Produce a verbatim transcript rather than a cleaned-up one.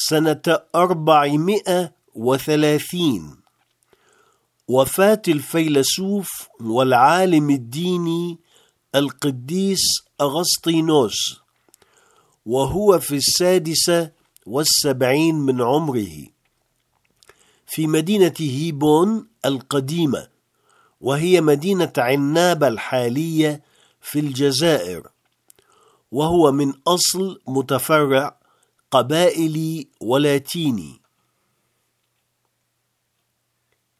سنة أربعمائة وثلاثين. وفاة الفيلسوف والعالم الديني القديس أغسطينوس، وهو في السادسة والسبعين من عمره، في مدينة هيبون القديمة، وهي مدينة عنابة الحالية في الجزائر، وهو من أصل متفرع قبائلي ولاتيني.